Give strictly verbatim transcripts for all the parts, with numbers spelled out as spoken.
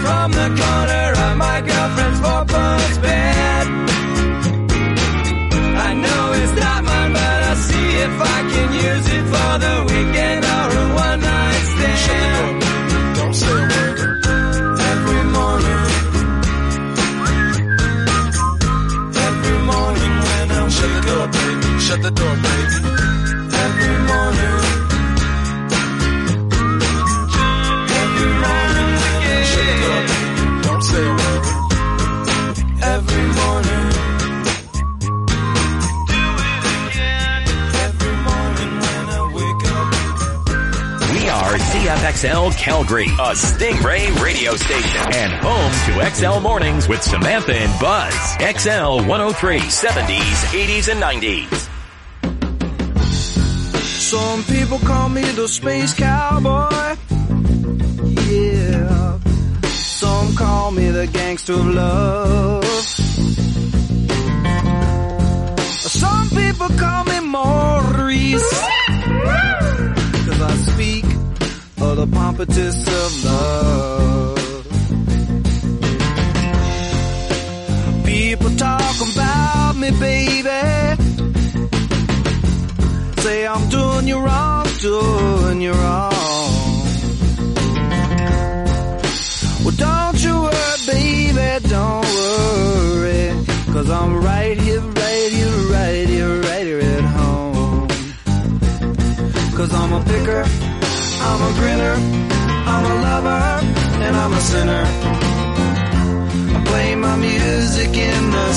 from the corner of my girlfriend's four-post bed. I know it's not mine, but I'll see if I can use it for the weekend or a one-night stand. Shut the door, baby. Don't say a word. Every morning, every morning when I wake Shut the door, up, baby. Shut the door, baby. Every morning, every morning when I Shut the door, baby. Don't say a word. Every morning. C F X L Calgary, a Stingray radio station, and home to X L Mornings with Samantha and Buzz. X L one oh three, seventies, eighties, and nineties. Some people call me the space cowboy. Yeah. Some call me the gangster of love. Some people call me Maurice. Cause I speak of the pompatus of love. People talk about me, baby. Say I'm doing you wrong, doing you wrong. Well, don't you worry, baby, don't worry. Cause I'm right here, right here, right here, right here at home. Cause I'm a picker, I'm a grinner, I'm a lover, and I'm a sinner. I play my music in the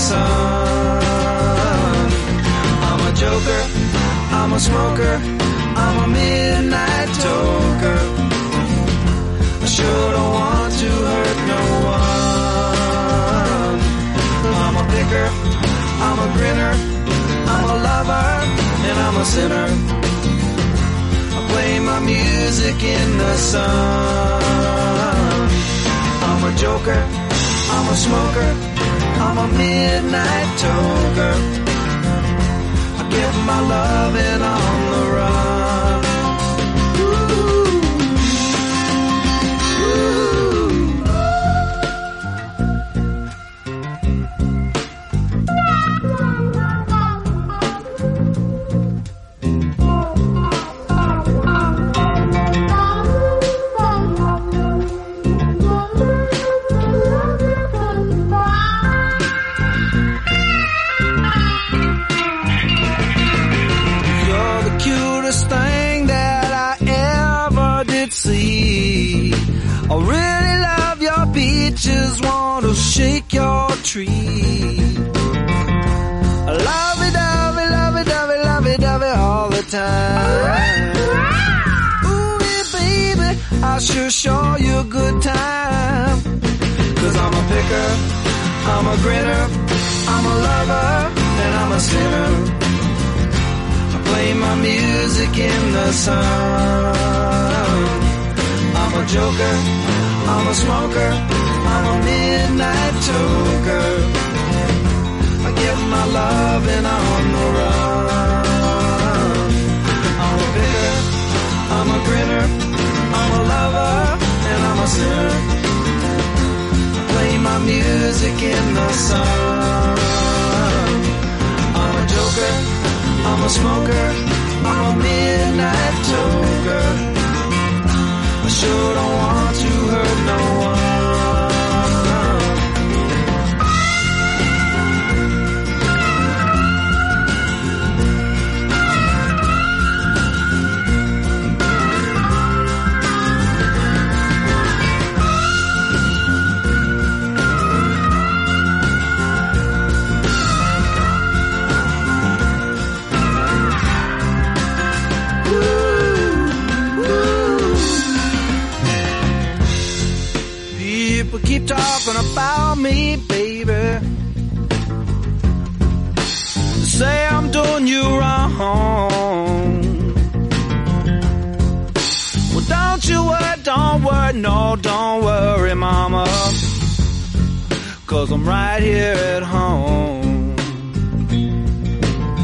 sun. I'm a joker, I'm a smoker, I'm a midnight toker. I sure don't want to hurt no one. I'm a picker, I'm a grinner, I'm a lover, and I'm a sinner. Play my music in the sun. I'm a joker, I'm a smoker, I'm a midnight toker. I give my loving on the run. I really love your beaches, want to shake your tree. Lovey-dovey, lovey-dovey, lovey-dovey all the time. Ooh, yeah, baby, I sure show you a good time. Cause I'm a picker, I'm a grinner, I'm a lover, and I'm a sinner. I play my music in the sun. I'm a joker, I'm a smoker, I'm a midnight toker. I give my loving on the run. I'm a picker, I'm a grinner, I'm a lover, and I'm a sinner. I play my music in the sun. I'm a joker, I'm a smoker, I'm a midnight toker. I sure don't want to hurt no one. Keep talking about me, baby. Say I'm doing you wrong. Well, don't you worry, don't worry, no, don't worry, mama. Cause I'm right here at home.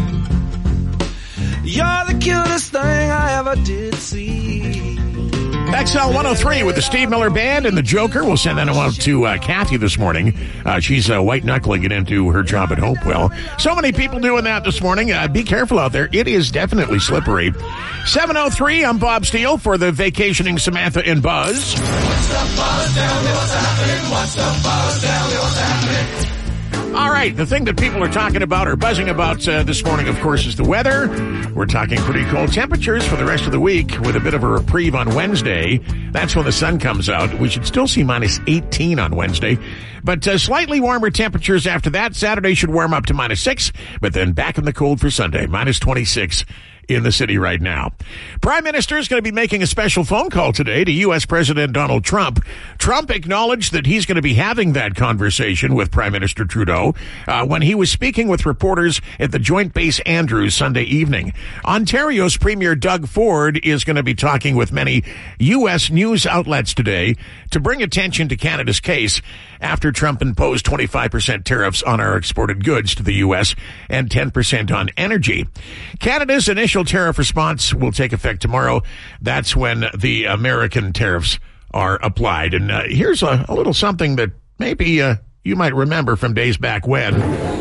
You're the cutest thing I ever did see. X L one oh three with the Steve Miller Band and the Joker. We'll send that one to uh, Kathy this morning. Uh, she's uh, white-knuckling it into her job at Hopewell. So many people doing that this morning. Uh, be careful out there. It is definitely slippery. seven oh three, I'm Bob Steele for the vacationing Samantha and Buzz. What's up, Buzz? Tell me what's happening. What's up, Buzz? Tell me what's happening. All right, the thing that people are talking about or buzzing about uh, this morning, of course, is the weather. We're talking pretty cold temperatures for the rest of the week with a bit of a reprieve on Wednesday. That's when the sun comes out. We should still see minus eighteen on Wednesday, but uh, slightly warmer temperatures after that. Saturday should warm up to minus six, but then back in the cold for Sunday, minus twenty-six in the city right now. Prime Minister is going to be making a special phone call today to U S President Donald Trump. Trump acknowledged that he's going to be having that conversation with Prime Minister Trudeau uh, when he was speaking with reporters at the Joint Base Andrews Sunday evening. Ontario's Premier Doug Ford is going to be talking with many U S news outlets today to bring attention to Canada's case after Trump imposed twenty-five percent tariffs on our exported goods to the U S and ten percent on energy. Canada's initial tariff response will take effect tomorrow. That's when the American tariffs are applied. And uh, here's a, a little something that maybe uh, you might remember from days back when.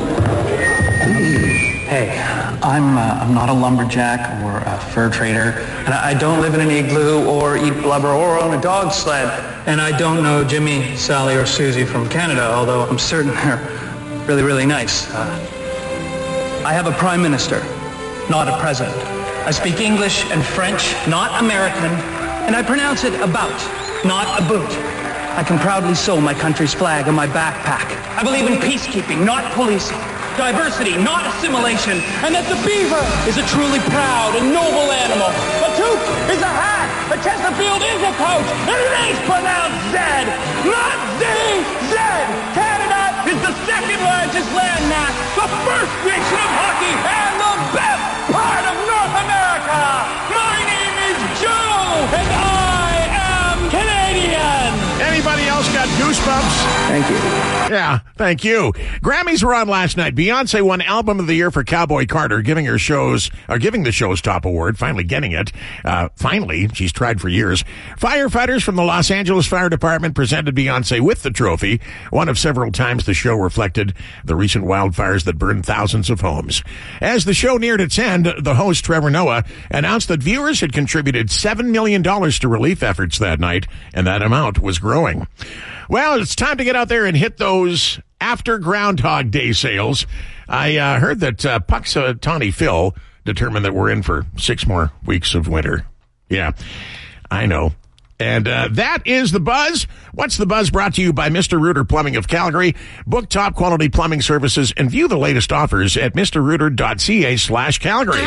Hey, I'm uh, I'm not a lumberjack or a fur trader, and I don't live in an igloo or eat blubber or own a dog sled, and I don't know Jimmy, Sally, or Susie from Canada, although I'm certain they're really, really nice. Uh, I have a prime minister, not a president. I speak English and French, not American, and I pronounce it about, not a boot. I can proudly sew my country's flag on my backpack. I believe in peacekeeping, not policing. Diversity, not assimilation, and that the beaver is a truly proud and noble animal. A toque is a hat, a Chesterfield is a coach, and it is pronounced Z, not Z, Z. Canada is the second largest landmass, the first nation of hockey, and the best part of North America. My name is Joe, and I am Canadian. Anybody else got goosebumps? Thank you. Yeah, thank you. Grammys were on last night. Beyonce won Album of the Year for Cowboy Carter, giving her shows, or giving the show's top award, finally getting it. Uh, finally, she's tried for years. Firefighters from the Los Angeles Fire Department presented Beyonce with the trophy, one of several times the show reflected the recent wildfires that burned thousands of homes. As the show neared its end, the host, Trevor Noah, announced that viewers had contributed seven million dollars to relief efforts that night, and that amount was growing. Well, it's time to get out there and hit those after Groundhog Day sales. I uh, heard that uh, Puxatawny Phil determined that we're in for six more weeks of winter. Yeah, I know. And uh, that is the buzz. What's the buzz? Brought to you by Mister Rooter Plumbing of Calgary. Book top quality plumbing services and view the latest offers at mrrooter.ca slash Calgary.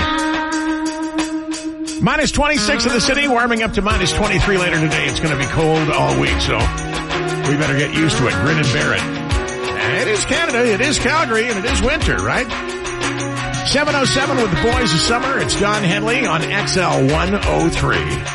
Minus twenty-six in the city, warming up to minus twenty-three later today. It's going to be cold all week, so we better get used to it. Grin and bear it. And it is Canada, it is Calgary, and it is winter, right? seven oh seven with the boys of summer. It's Don Henley on X L one oh three.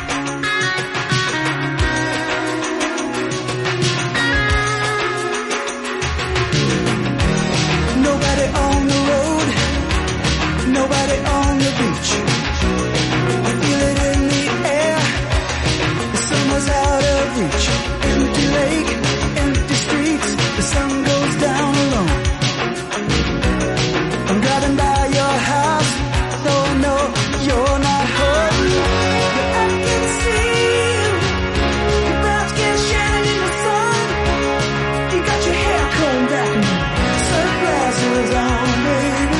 Nobody on the beach. I feel it in the air. The summer's out of reach. Empty lake, empty streets. The sun goes down alone. I'm driving by your house, though I know you're not home. But I can see you. Your brown skin shining in the sun. You got your hair combed back and sunglasses on, baby.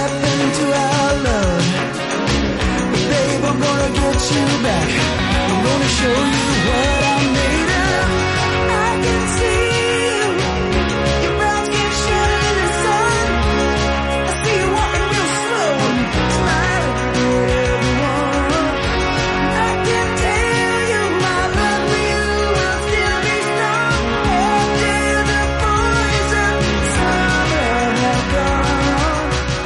Back. I'm gonna show you what I'm made of. I can see you. Your brown skin shining in the sun. I see you walking real slow and smiling for everyone. I can tell you my love for you will still be strong after the boys of summer have gone.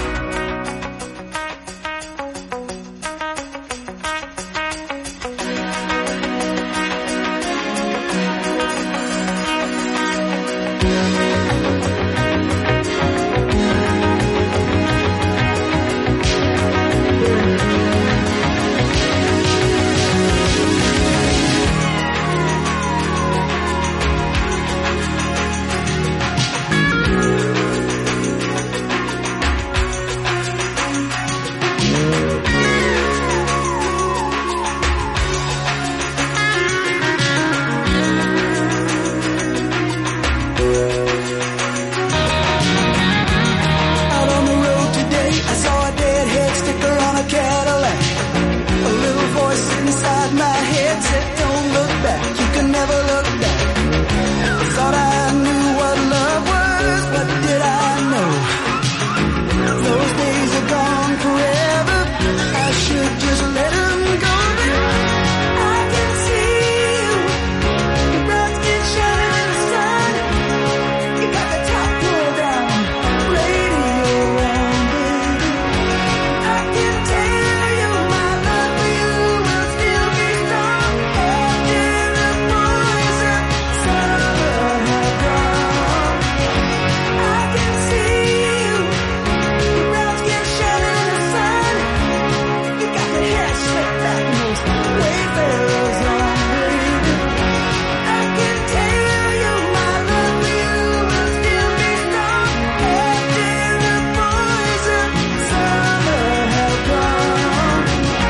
Out on the road today, I saw a deadhead sticker on a Cadillac. A little voice inside my head said, don't look back, you can never look back. I thought I knew what love was, what did I know? Those days are gone forever, I should just let them go. But I can see you, your brown skin shining in the sun. You got the top pulled down, radio on, baby. I can tell you my love for you will still be strong after the boys of summer have gone. I can see you, your brown skin shining in the sun. You got the hair slicked back and those wayfarers on, baby. I can tell you my love for you will still be strong after the boys of summer have gone.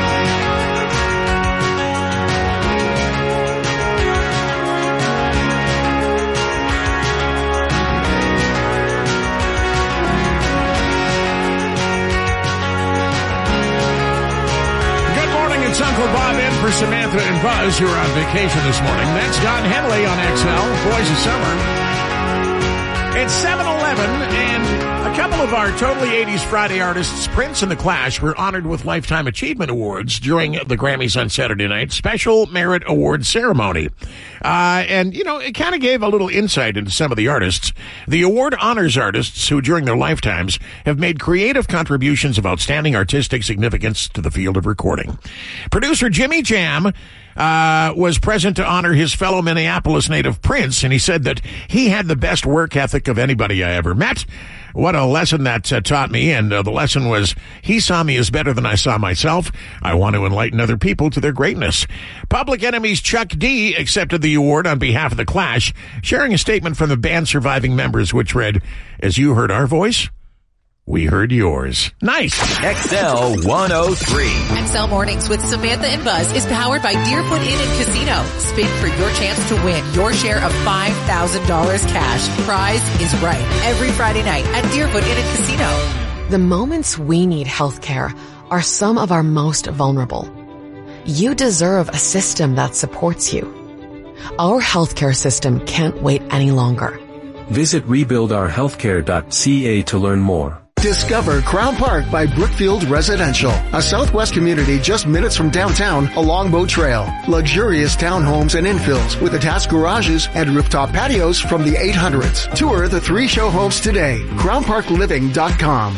Good morning, it's Uncle Bob in for Samantha and Buzz, who are on vacation this morning. That's Don Henley on X L, Boys of Summer. It's seven eleven, and a couple of our Totally eighties Friday artists, Prince and The Clash, were honored with Lifetime Achievement Awards during the Grammys on Saturday night Special Merit Award Ceremony. Uh, and, you know, it kind of gave a little insight into some of the artists. The award honors artists who, during their lifetimes, have made creative contributions of outstanding artistic significance to the field of recording. Producer Jimmy Jam uh, was present to honor his fellow Minneapolis native Prince, and he said that he had the best work ethic of anybody I ever met. What a lesson that uh, taught me, and uh, the lesson was, he saw me as better than I saw myself. I want to enlighten other people to their greatness. Public Enemy's Chuck D accepted the award on behalf of The Clash, sharing a statement from the band's surviving members, which read, as you heard our voice, we heard yours. Nice. X L one oh three. X L Mornings with Samantha and Buzz is powered by Deerfoot Inn and Casino. Spin for your chance to win your share of five thousand dollars cash. Prize is right every Friday night at Deerfoot Inn and Casino. The moments we need healthcare are some of our most vulnerable. You deserve a system that supports you. Our healthcare system can't wait any longer. Visit rebuild our healthcare dot c a to learn more. Discover Crown Park by Brookfield Residential, a Southwest community just minutes from downtown along Boat Trail. Luxurious townhomes and infills with attached garages and rooftop patios from the eight hundreds. Tour the three show homes today. crown park living dot com.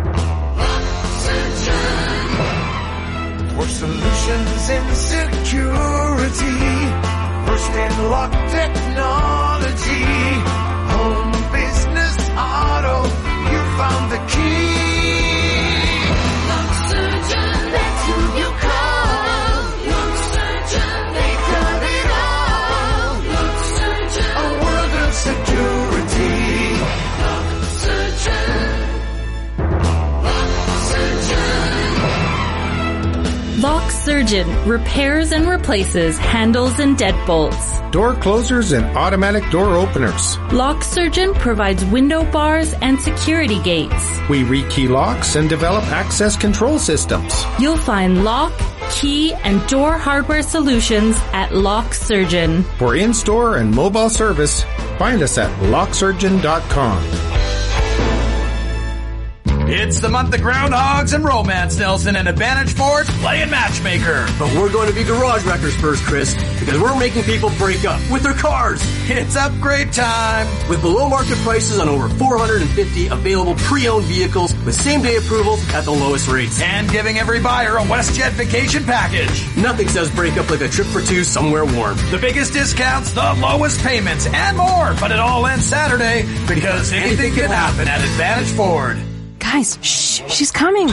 For solutions in security, first in lock technology, home, business, auto, you found the key. Lock Surgeon, that's who you call. Lock Surgeon, they got it all. Lock Surgeon, a world of security. Lock Surgeon, Lock Surgeon. Lock Surgeon repairs and replaces handles and deadbolts. Door closers and automatic door openers. Lock Surgeon provides window bars and security gates. We rekey locks and develop access control systems. You'll find lock, key and door hardware solutions at Lock Surgeon. For in-store and mobile service, find us at lock surgeon dot com. It's the month of groundhogs and romance, Nelson, and Advantage Ford's playing matchmaker. But we're going to be garage wreckers first, Chris, because we're making people break up with their cars. It's upgrade time. With below market prices on over four hundred fifty available pre-owned vehicles with same-day approvals at the lowest rates. And giving every buyer a WestJet vacation package. Nothing says break up like a trip for two somewhere warm. The biggest discounts, the lowest payments, and more. But it all ends Saturday because anything can happen at Advantage Ford. Guys, shh, she's coming.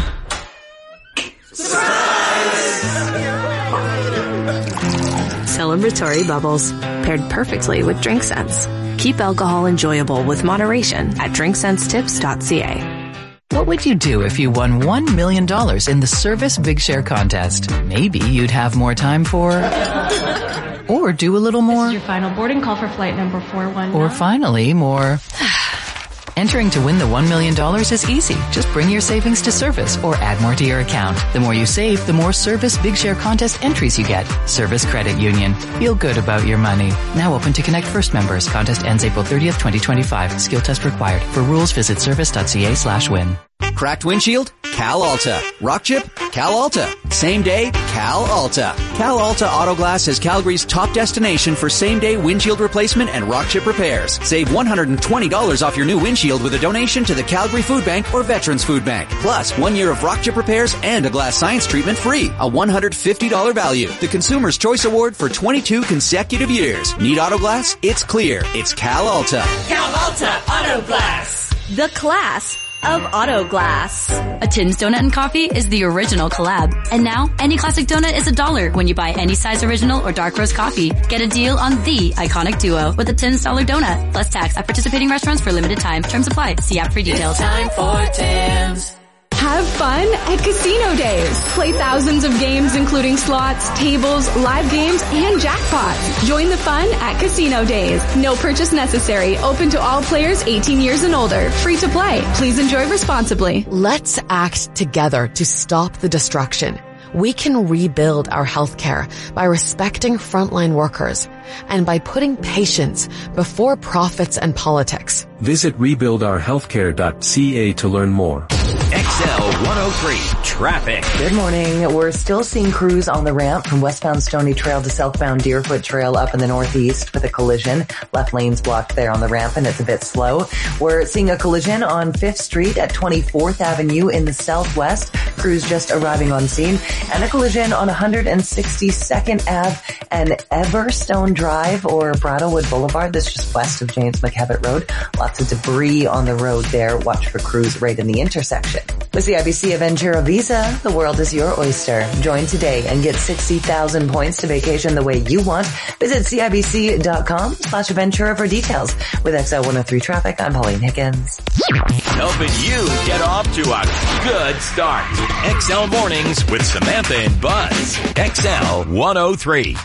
Celebratory bubbles, paired perfectly with Drink Sense. Keep alcohol enjoyable with moderation at drink sense tips dot c a. What would you do if you won one million dollars in the Service Big Share contest? Maybe you'd have more time for... or do a little more. This is your final boarding call for flight number four one nine. Or finally, more... Entering to win the one million dollars is easy. Just bring your savings to Service or add more to your account. The more you save, the more Service Big Share contest entries you get. Service Credit Union. Feel good about your money. Now open to Connect First members. Contest ends April thirtieth, twenty twenty-five. Skill test required. For rules, visit service dot c a slash win. Cracked windshield? Cal Alta. Rock chip? Cal Alta. Same day? Cal Alta. Cal Alta Auto Glass is Calgary's top destination for same-day windshield replacement and rock chip repairs. Save one hundred twenty dollars off your new windshield with a donation to the Calgary Food Bank or Veterans Food Bank. Plus, one year of rock chip repairs and a glass science treatment free. A one hundred fifty dollars value. The Consumer's Choice Award for twenty-two consecutive years. Need auto glass? It's clear. It's Cal Alta. Cal Alta Auto Glass. The class of Auto Glass. A Tim's Donut and Coffee is the original collab. And now, any classic donut is a dollar when you buy any size original or dark roast coffee. Get a deal on the iconic duo with a Tim's Dollar Donut. Plus tax at participating restaurants for limited time. Terms apply. See app for details. It's time for Tim's. Have fun at Casino Days. Play thousands of games including slots, tables, live games, and jackpots. Join the fun at Casino Days. No purchase necessary. Open to all players eighteen years and older. Free to play. Please enjoy responsibly. Let's act together to stop the destruction. We can rebuild our healthcare by respecting frontline workers and by putting patients before profits and politics. Visit rebuild our healthcare dot c a to learn more. X L one oh three Traffic. Good morning. We're still seeing crews on the ramp from westbound Stony Trail to southbound Deerfoot Trail up in the northeast with a collision. Left lane's blocked there on the ramp and it's a bit slow. We're seeing a collision on Fifth Street at twenty-fourth Avenue in the southwest. Crews just arriving on scene. And a collision on one hundred sixty-second Avenue and Everstone Drive or Brattlewwood Boulevard. That's just west of James McKevitt Road. Lots of debris on the road there. Watch for crews right in the intersection. With the I B C Aventura Visa, the world is your oyster. Join today and get sixty thousand points to vacation the way you want. Visit C I B C dot com slash Aventura for details. With X L one oh three Traffic, I'm Pauline Higgins. Helping you get off to a good start. X L Mornings with Samantha and Buzz. X L one oh three.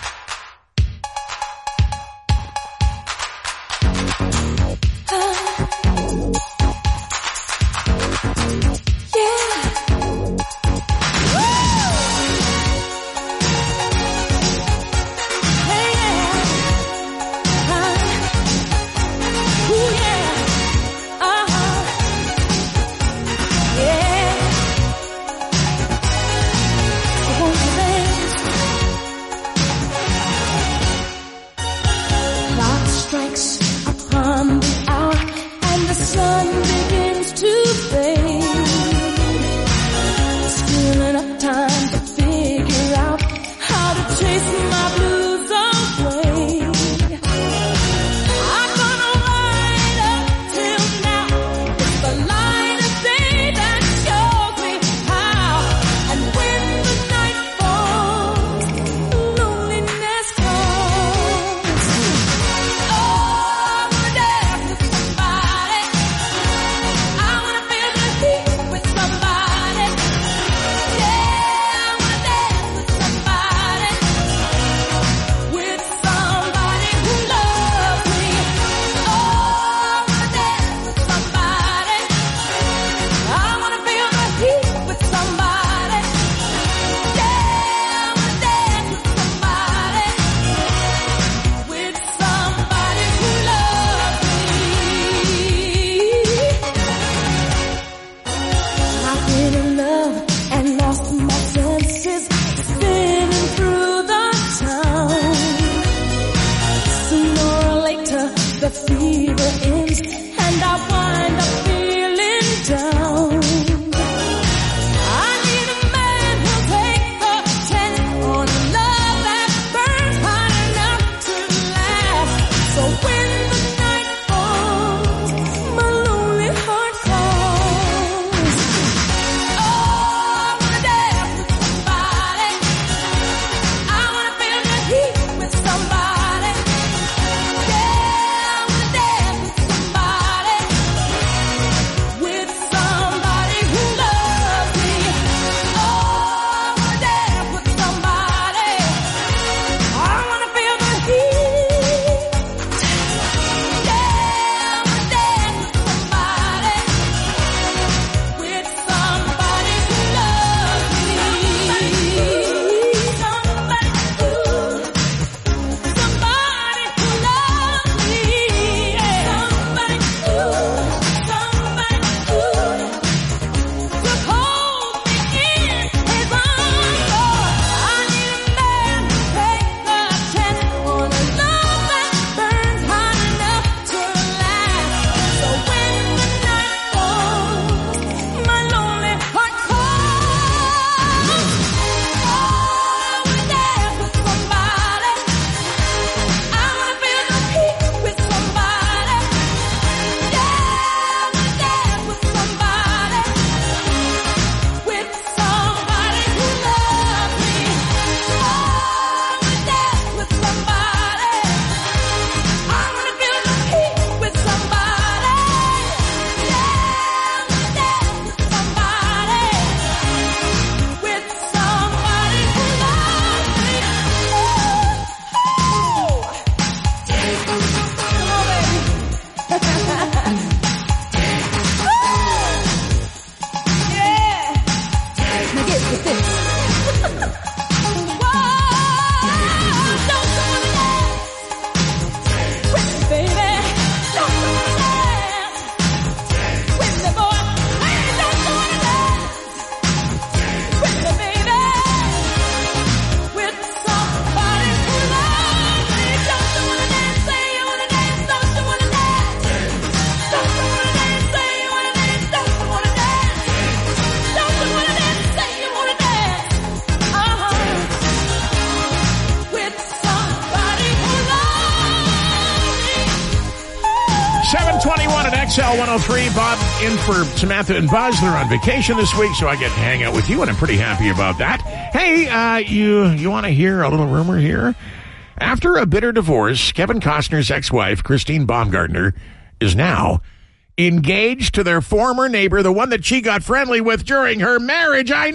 seven twenty-one at X L one oh three. Bob in for Samantha and Buzz. They're on vacation this week, so I get to hang out with you, and I'm pretty happy about that. Hey, uh, you, you want to hear a little rumor here? After a bitter divorce, Kevin Costner's ex-wife, Christine Baumgartner, is now engaged to their former neighbor, the one that she got friendly with during her marriage. I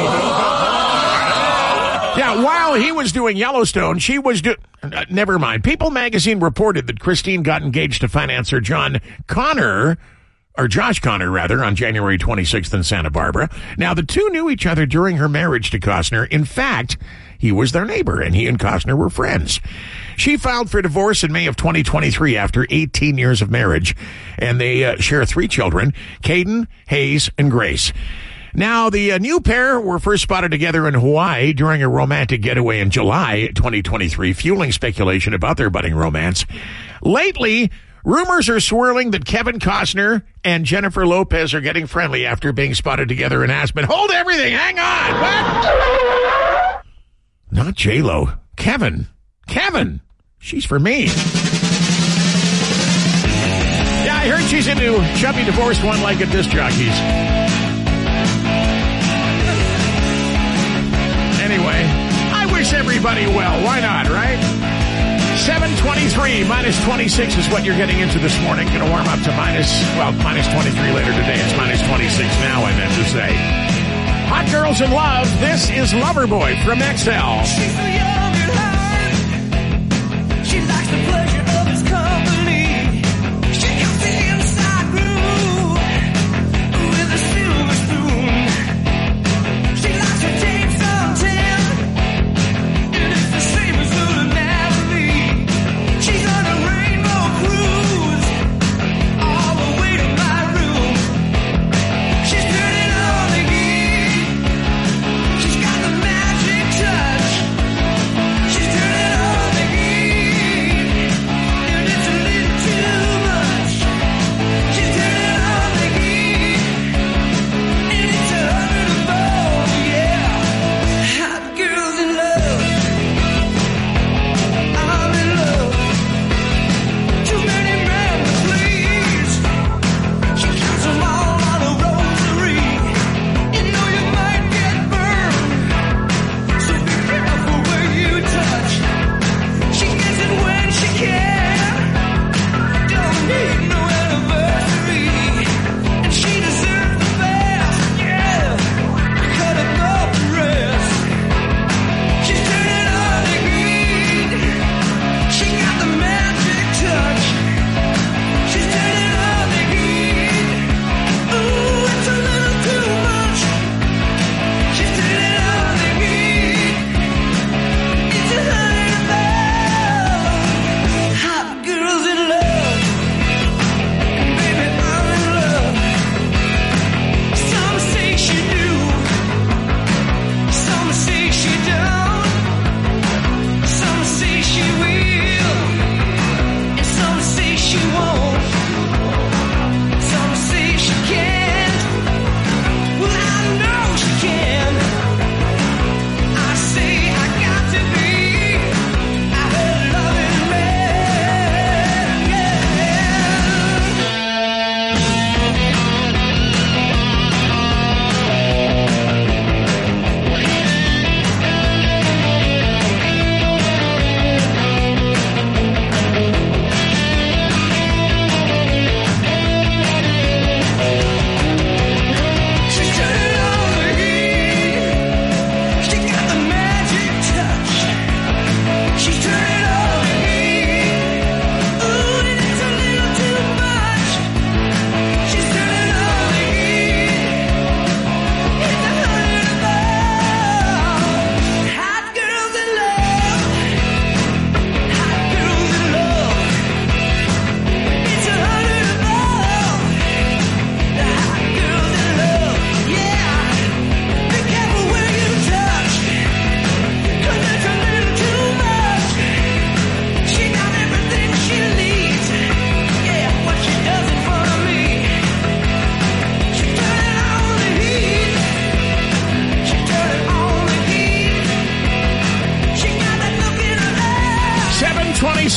know! Yeah, while he was doing Yellowstone, she was doing... Uh, never mind. People magazine reported that Christine got engaged to financer John Connor, or Josh Connor, rather, on January twenty-sixth in Santa Barbara. Now, the two knew each other during her marriage to Costner. In fact, he was their neighbor, and he and Costner were friends. She filed for divorce in May of twenty twenty-three after eighteen years of marriage, and they uh, share three children, Caden, Hayes, and Grace. Now, the uh, new pair were first spotted together in Hawaii during a romantic getaway in July twenty twenty-three, fueling speculation about their budding romance. Lately, rumors are swirling that Kevin Costner and Jennifer Lopez are getting friendly after being spotted together in Aspen. Hold everything! Hang on! What? Not J-Lo. Kevin. Kevin! She's for me. Yeah, I heard she's into chubby divorced one-legged disc jockeys. Anyway, I wish everybody well. Why not, right? seven twenty-three minus twenty-six is what you're getting into this morning. Going to warm up to minus, well, minus twenty-three later today. It's minus twenty-six now, I meant to say. Hot Girls in Love. This is Loverboy from X L. She's so young at heart. She likes the pleasure of his company. She comes the inside room with a silver spoon. She likes her tapes on ten, and it's the same as Lula Natalie. She's on a rainbow cruise all the way to my room. She's turning on the heat. She's got the magic touch.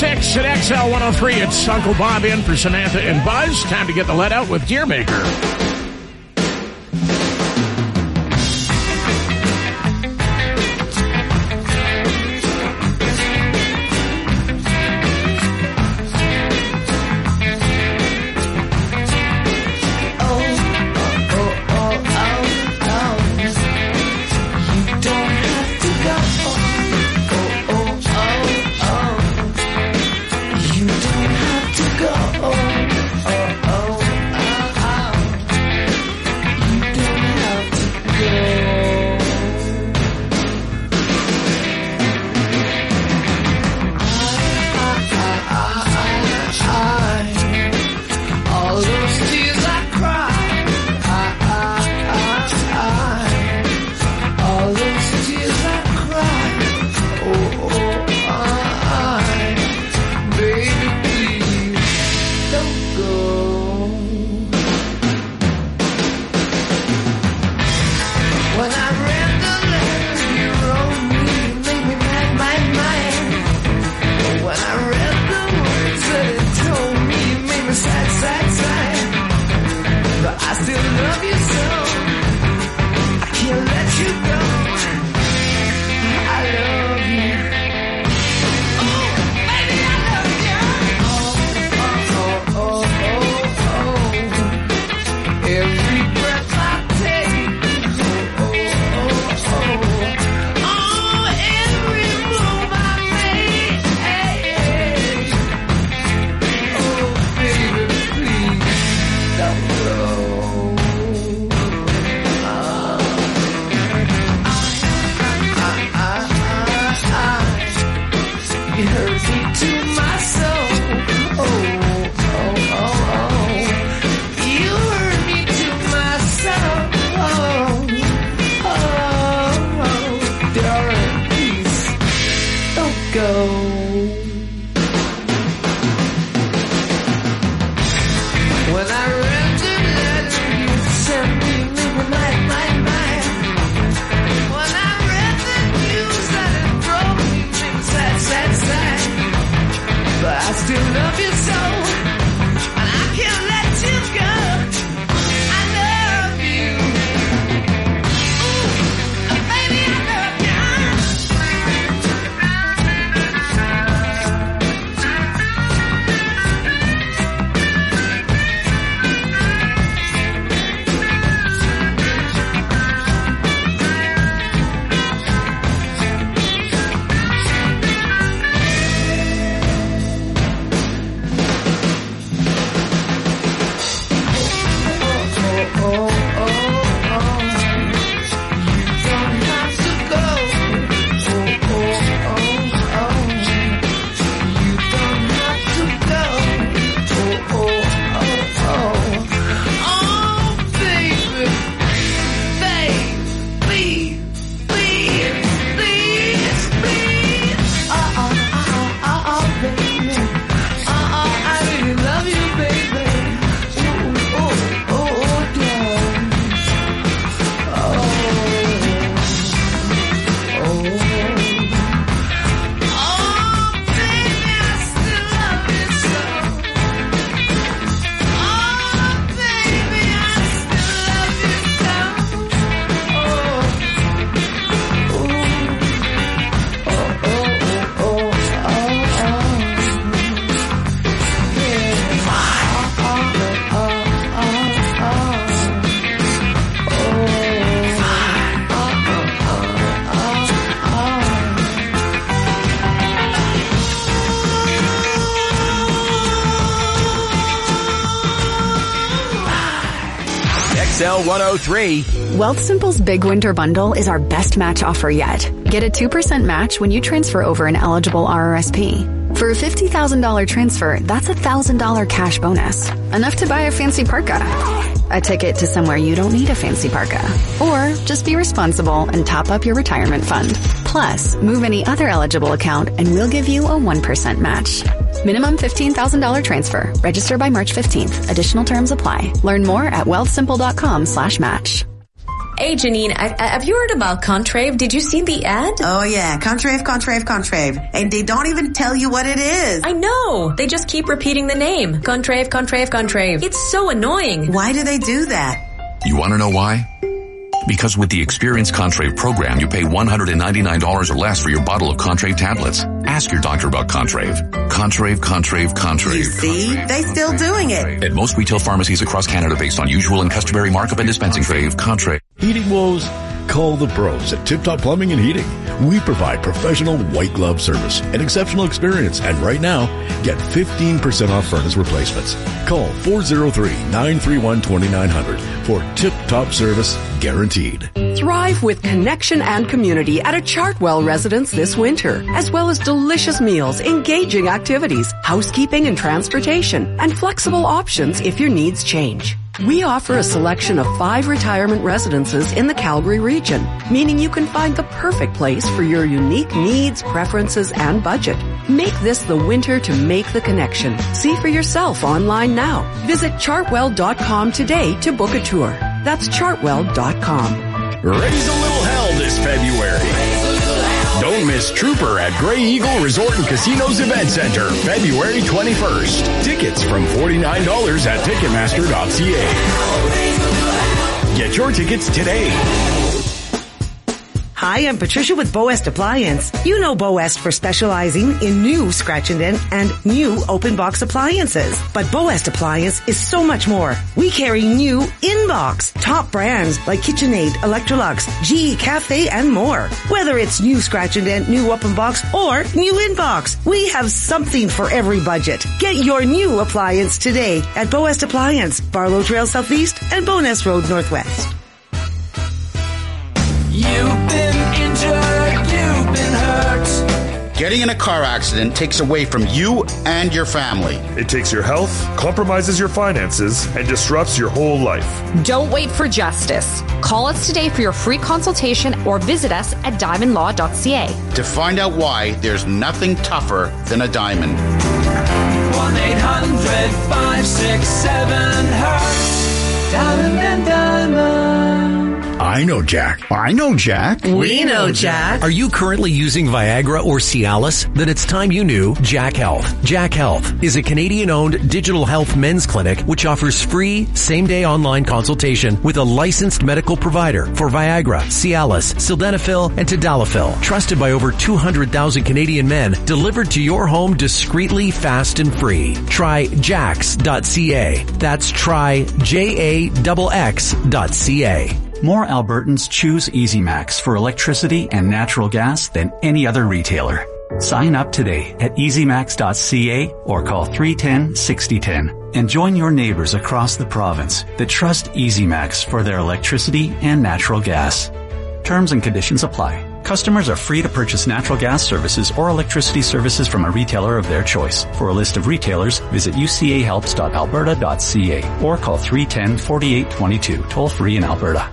six at X L one oh three. It's Uncle Bob in for Samantha and Buzz. Time to get the let out with Deermaker. X L one oh three. Wealthsimple's Big Winter Bundle is our best match offer yet. Get a two percent match when you transfer over an eligible R R S P. For a fifty thousand dollars transfer, that's a one thousand dollars cash bonus. Enough to buy a fancy parka. A ticket to somewhere you don't need a fancy parka. Or just be responsible and top up your retirement fund. Plus, move any other eligible account and we'll give you a one percent match. Minimum fifteen thousand dollars transfer. Register by March fifteenth. Additional terms apply. Learn more at wealthsimple.com slash match. Hey, Janine, I, I, have you heard about Contrave? Did you see the ad? Oh, yeah. Contrave, Contrave, Contrave. And they don't even tell you what it is. I know. They just keep repeating the name. Contrave, Contrave, Contrave. It's so annoying. Why do they do that? You want to know why? Because with the Experience Contrave program, you pay one hundred ninety-nine dollars or less for your bottle of Contrave tablets. Ask your doctor about Contrave. Contrave, Contrave, Contrave. You see? They still doing it. At most retail pharmacies across Canada based on usual and customary markup and dispensing fee. Contrave. Heating woes? Call the pros at Tip Top Plumbing and Heating. We provide professional white glove service and exceptional experience. And right now, get fifteen percent off furnace replacements. Call four oh three, nine three one, two nine zero zero for Tip Top service guaranteed. Thrive with connection and community at a Chartwell residence this winter, as well as delicious meals, engaging activities, housekeeping and transportation, and flexible options if your needs change. We offer a selection of five retirement residences in the Calgary region, meaning you can find the perfect place for your unique needs, preferences, and budget. Make this the winter to make the connection. See for yourself online now. Visit chartwell dot com today to book a tour. That's chartwell dot com. Raise a little hell this February. Don't miss Trooper at Grey Eagle Resort and Casinos Event Center, February twenty-first. Tickets from forty-nine dollars at ticketmaster dot c a. Get your tickets today. Hi, I'm Patricia with Boest Appliance. You know Boest for specializing in new scratch and dent and new open box appliances. But Boest Appliance is so much more. We carry new in-box, top brands like KitchenAid, Electrolux, G E Cafe, and more. Whether it's new scratch and dent, new open box, or new in-box, we have something for every budget. Get your new appliance today at Boest Appliance, Barlow Trail Southeast and Bowness Road Northwest. You've been injured, you've been hurt. Getting in a car accident takes away from you and your family. It takes your health, compromises your finances, and disrupts your whole life. Don't wait for justice. Call us today for your free consultation or visit us at diamond law dot c a. To find out why there's nothing tougher than a diamond. one eight hundred, five six seven, hurt. Diamond and Diamond. I know Jack. I know Jack. We know Jack. Are you currently using Viagra or Cialis? Then it's time you knew Jack Health. Jack Health is a Canadian-owned digital health men's clinic which offers free same-day online consultation with a licensed medical provider for Viagra, Cialis, Sildenafil, and Tadalafil. Trusted by over two hundred thousand Canadian men, delivered to your home discreetly, fast, and free. Try jax dot c a. That's try J A X X dot C A. More Albertans choose EasyMax for electricity and natural gas than any other retailer. Sign up today at easy max dot c a or call three one zero, six zero one zero and join your neighbors across the province that trust EasyMax for their electricity and natural gas. Terms and conditions apply. Customers are free to purchase natural gas services or electricity services from a retailer of their choice. For a list of retailers, visit u c a helps dot alberta dot c a or call three one zero, four eight two two, toll free in Alberta.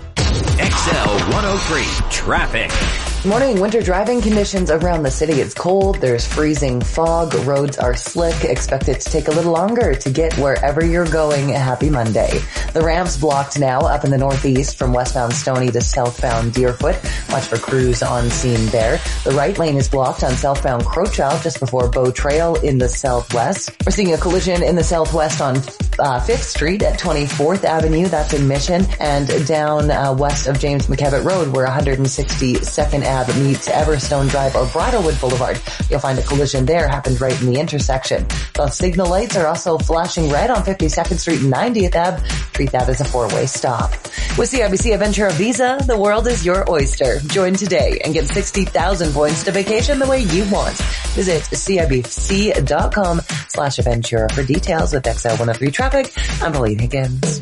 X L one oh three Traffic. Morning. Winter driving conditions around the city. It's cold. There's freezing fog. Roads are slick. Expect it to take a little longer to get wherever you're going. Happy Monday. The ramp's blocked now up in the northeast from westbound Stony to southbound Deerfoot. Watch for crews on scene there. The right lane is blocked on southbound Crowchild just before Bow Trail in the southwest. We're seeing a collision in the southwest on uh, fifth Street at twenty-fourth Avenue. That's in Mission. And down uh, west of James McKevitt Road where one hundred sixty-second Avenue meets Everstone Drive or Bridlewood Boulevard. You'll find a collision there happened right in the intersection. The signal lights are also flashing red on fifty-second Street and ninetieth Avenue. Treat that as a four-way stop. With C I B C Aventura Visa, the world is your oyster. Join today and get sixty thousand points to vacation the way you want. Visit C I B C dot com slash Aventura for details. With X L one oh three Traffic, I'm Pauline Higgins.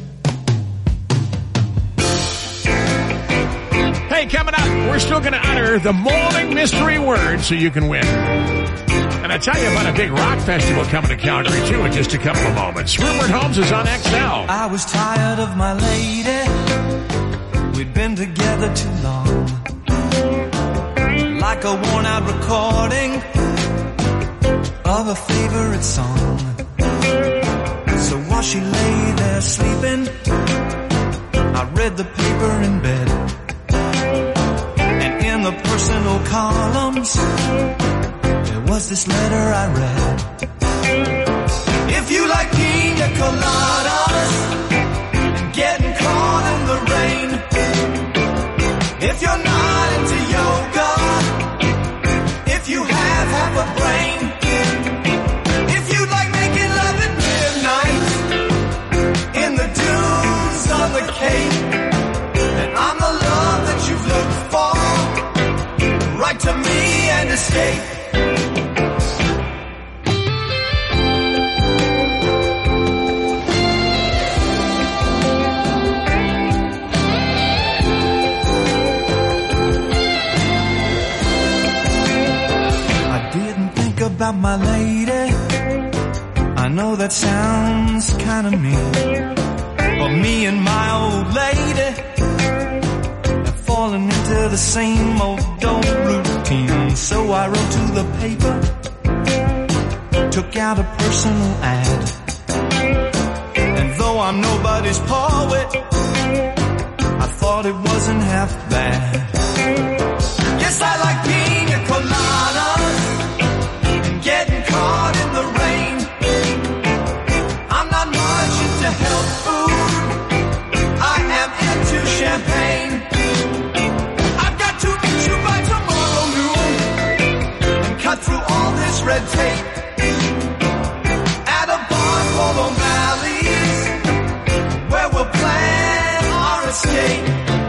Hey, coming up, we're still going to honor the morning mystery word so you can win. And I tell you about a big rock festival coming to Calgary, too, in just a couple of moments. Rupert Holmes is on X L. I was tired of my lady. We'd been together too long. Like a worn-out recording of a favorite song. So while she lay there sleeping, I read the paper in bed, and in the personal columns, there was this letter I read. If you like pina coladas and getting caught in the rain, if you're not into yoga, if you have half a brain, if you like making love at midnight in the dunes on the Cape, then I'm the love that you've looked for. Write to me and escape. About my lady, I know that sounds kind of mean, but me and my old lady have fallen into the same old old routine. So I wrote to the paper, took out a personal ad, and though I'm nobody's poet, I thought it wasn't half bad. Yes, I like pina coladas, getting caught in the rain. I'm not much into health food, I am into champagne. I've got to meet you by tomorrow noon and cut through all this red tape at a bar called O'Malley's, where we'll plan our escape.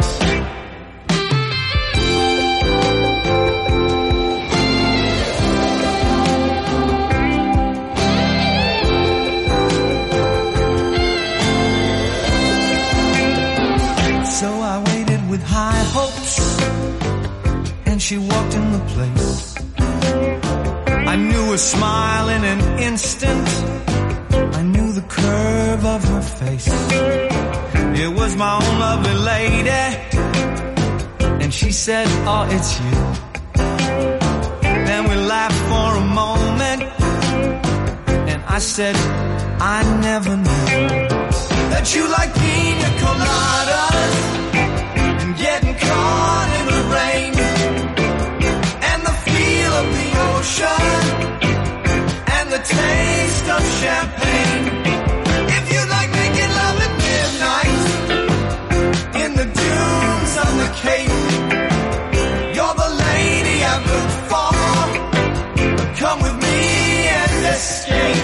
High hopes, and she walked in the place. I knew her smile in an instant, I knew the curve of her face. It was my own lovely lady, and she said, oh, it's you. Then we laughed for a moment, and I said, I never knew that you like pina coladas, getting caught in the rain, and the feel of the ocean, and the taste of champagne. If you like making love at midnight in the dunes on the Cape, you're the lady I've looked for. Come with me and escape.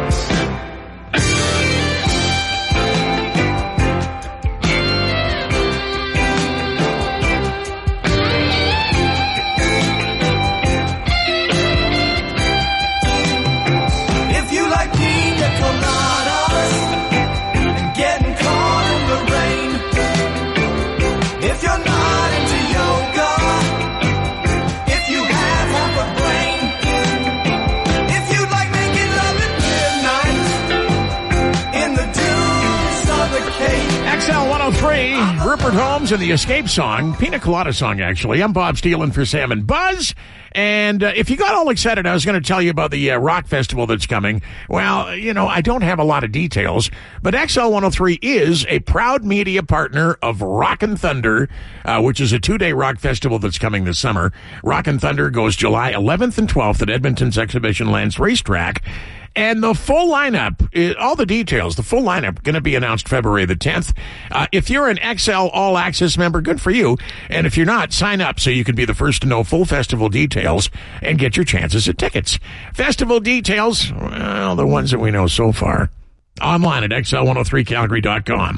X L one oh three, Rupert Holmes and the Escape song, Pina Colada song, actually. I'm Bob Steele in for Sam and Buzz. And uh, if you got all excited, I was going to tell you about the uh, rock festival that's coming. Well, you know, I don't have a lot of details, but X L one oh three is a proud media partner of Rockin' Thunder, uh, which is a two-day rock festival that's coming this summer. Rockin' Thunder goes July eleventh and twelfth at Edmonton's Exhibition Lands Racetrack. And the full lineup, all the details, the full lineup going to be announced February the tenth. Uh, if you're an X L All Access member, good for you. And if you're not, sign up so you can be the first to know full festival details and get your chances at tickets. Festival details, well, the ones that we know so far, online at X L one oh three Calgary dot com.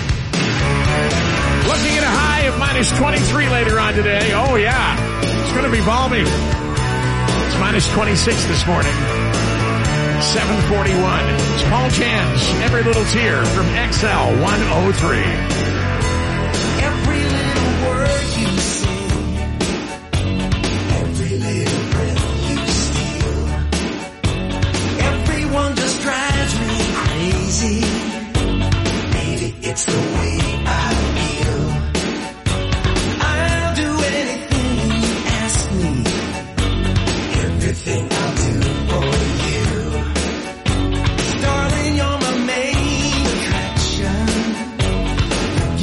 Looking at a high of minus twenty-three later on today. Oh, yeah. It's going to be balmy. It's minus twenty-six this morning. seven forty-one. It's Paul Jan's Every Little Tear from X L one oh three. Every little word you say, every little breath you steal, everyone just drives me crazy. Maybe it's the way I feel. I'll do anything you ask me, everything I'll do for you. Darling, you're my main attraction.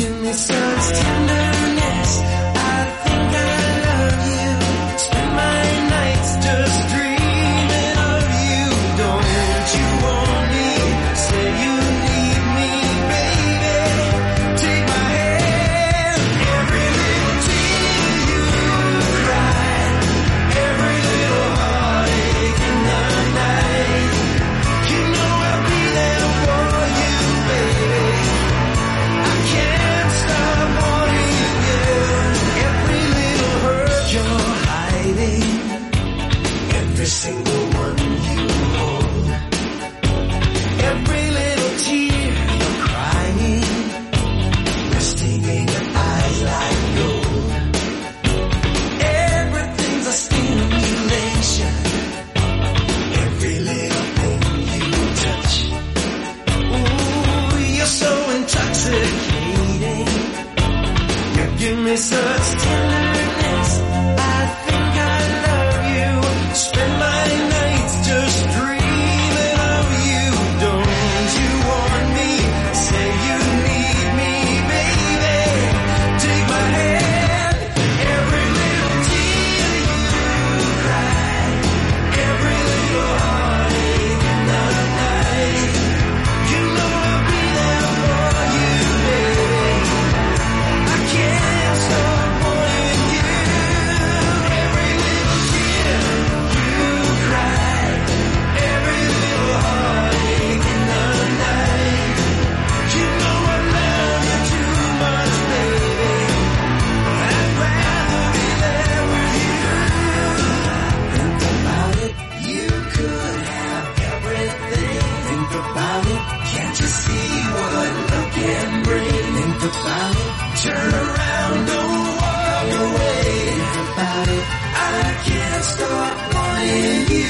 me such tenderness. I think I love you. Spend my nights just dreaming of you. Don't you want me? Say you need me, baby. Take my hand. Every little tear you cry, every little heartache in the night. You know I'll be there for you, baby. I can't stop wanting you. Every little tear you cry, every little heartache in the night. You know I love you too much, baby. I'd rather be there with you. Think about it, you could have everything. Think about it, can't you see what love can bring? Think about it, turn around, don't walk away. Think about it, I can't stop wanting you.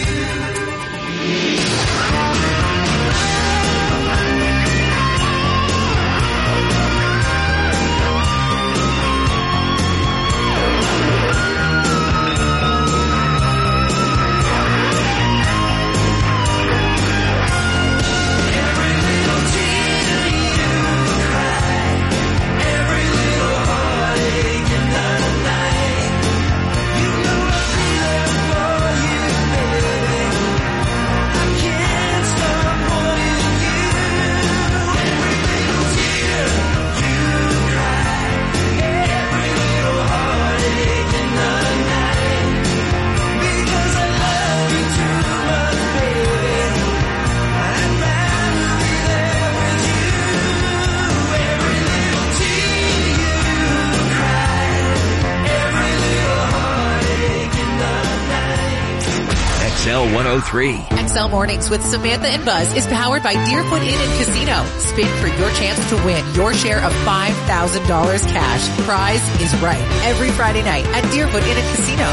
Every little tear you cry, every little heartache in the night. You know I'll be there for you, baby. I can't stop wanting you. Every little tear you cry, every little heartache in the night. Because I love you too much, baby. I'd rather be there with you. Every little tear you cry, every little heartache in the night. X L one oh three. X L Mornings with Samantha and Buzz is powered by Deerfoot Inn and Casino. Spin for your chance to win your share of five thousand dollars cash. Prize is right every Friday night at Deerfoot Inn and Casino.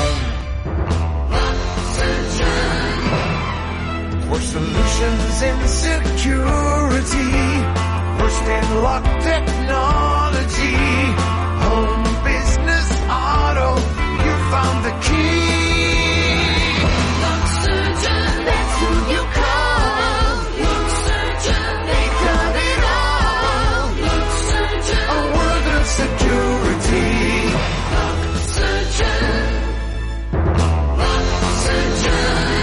For solutions in security, first in lock technology, home, business, auto, you found the key. Lock Surgeon, that's who you call. Lock Surgeon, they got it all. Lock Surgeon, a world of security. Lock Surgeon, Lock Surgeon.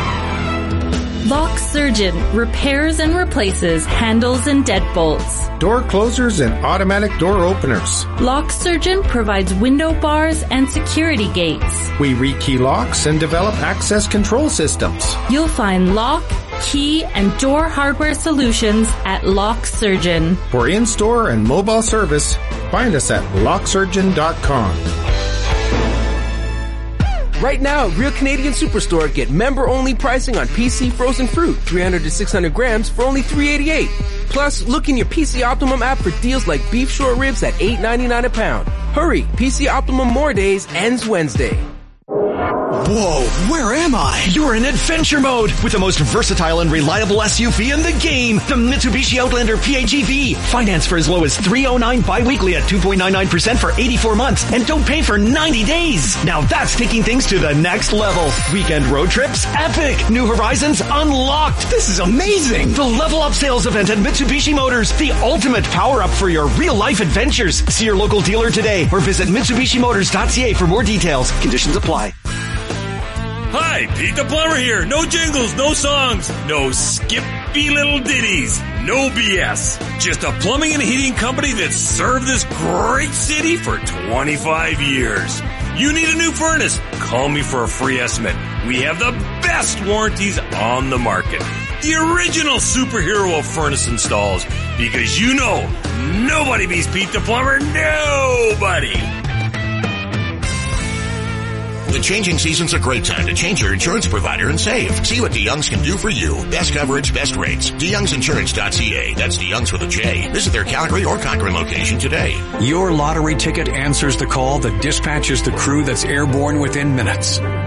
Lock Surgeon repairs and replaces handles and deadbolts. Door closers and automatic door openers. Lock Surgeon provides window bars and security gates. We rekey locks and develop access control systems. You'll find lock, key, and door hardware solutions at Lock Surgeon. For in-store and mobile service, find us at lock surgeon dot com. Right now, Real Canadian Superstore, get member-only pricing on P C frozen fruit, three hundred to six hundred grams for only three eighty-eight. Plus, look in your P C Optimum app for deals like beef short ribs at eight ninety-nine a pound. Hurry, P C Optimum More Days ends Wednesday. Whoa, where am I? You're in adventure mode with the most versatile and reliable S U V in the game, the Mitsubishi Outlander P H E V. Finance for as low as three oh nine bi-weekly at two point nine nine percent for eighty-four months and don't pay for ninety days. Now that's taking things to the next level. Weekend road trips? Epic. New horizons unlocked. This is amazing. The Level Up sales event at Mitsubishi Motors, the ultimate power up for your real life adventures. See your local dealer today or visit Mitsubishi Motors dot C A for more details. Conditions apply. Hi, Pete the Plumber here. No jingles, no songs, no skippy little ditties, no B S. Just a plumbing and heating company that's served this great city for twenty-five years. You need a new furnace? Call me for a free estimate. We have the best warranties on the market. The original superhero of furnace installs. Because you know, nobody beats Pete the Plumber. Nobody. The changing season's a great time to change your insurance provider and save. See what DeYoung's can do for you. Best coverage, best rates. DeYoungs Insurance dot C A. That's DeYoung's with a J. Visit their Calgary or Cochrane location today. Your lottery ticket answers the call that dispatches the crew that's airborne within minutes.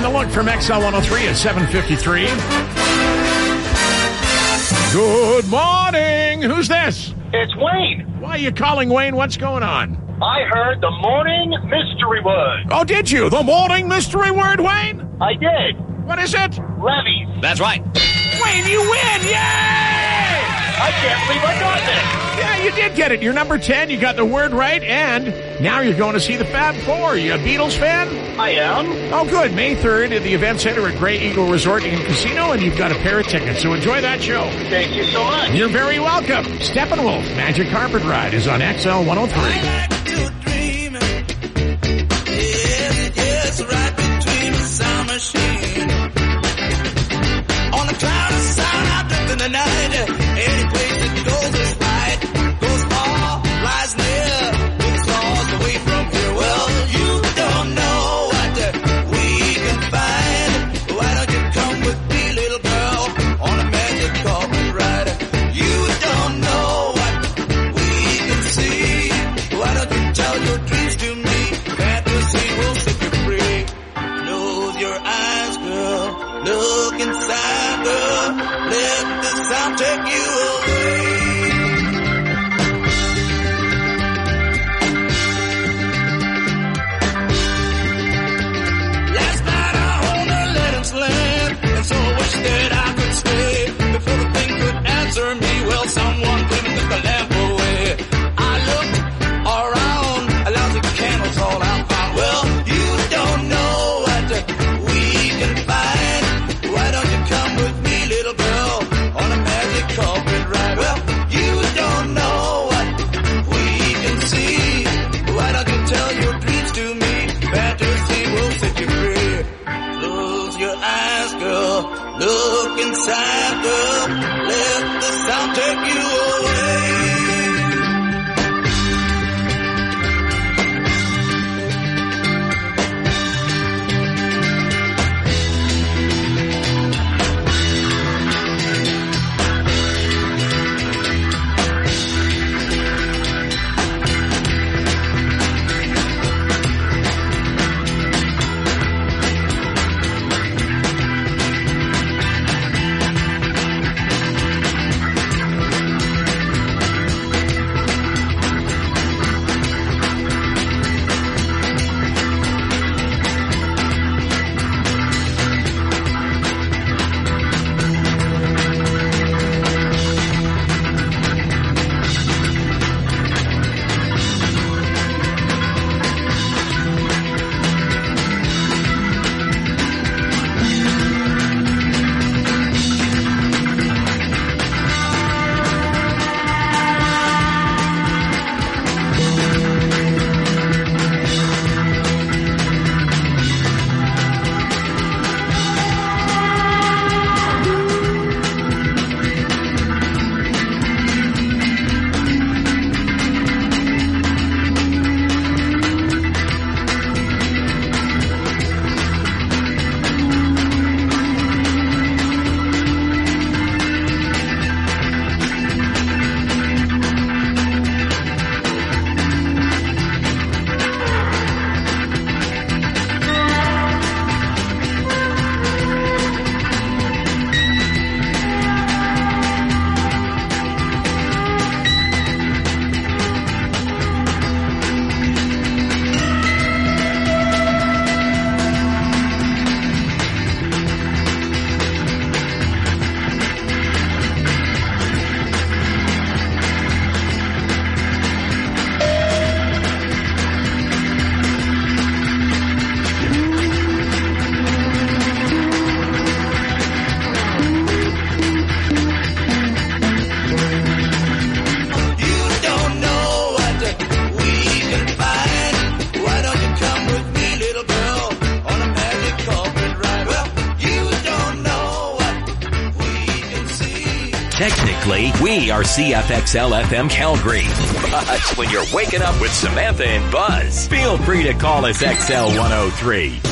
And the look from X L one oh three at seven fifty-three. Good morning. Who's this? It's Wayne. Why are you calling, Wayne? What's going on? I heard the morning mystery word. Oh, did you? The morning mystery word, Wayne? I did. What is it? Levies. That's right. Wayne, you win! Yay! I can't believe I got this. Yeah, you did get it. You're number ten. You got the word right, and now you're going to see the Fab Four. You a Beatles fan? I am. Oh, good. May third at the Event Center at Grey Eagle Resort and Casino, and you've got a pair of tickets, so enjoy that show. Thank you so much. You're very welcome. Steppenwolf, Magic Carpet Ride is on X L one oh three. On a cloud of sound, I drift in the night. Any place that goes is right. Goes far, lies near. With stars away from here. Well, you don't know what we can find. Why don't you come with me, little girl, on a magic carpet ride? You don't know what we can see. Why don't you tell your dreams to me? Fantasy will set you free. Close your eyes, girl. Look inside, girl. Let the sound take you away. Last night I owned a Letter's land, and so I wish that I could stay. Before the thing could answer me, well, someone came and took the lamp away. I looked around, a lousy candles all I found. Well, you don't know what we can find. Why don't you come with me, little girl, on a magic carpet ride? Well, you don't know what we can see. Why don't you tell your dreams to me? Fantasy will set you free. Close your eyes, girl. Look inside, girl. Let the sound take you away. Technically, we are C F X L F M Calgary. But when you're waking up with Samantha and Buzz, feel free to call us X L one oh three.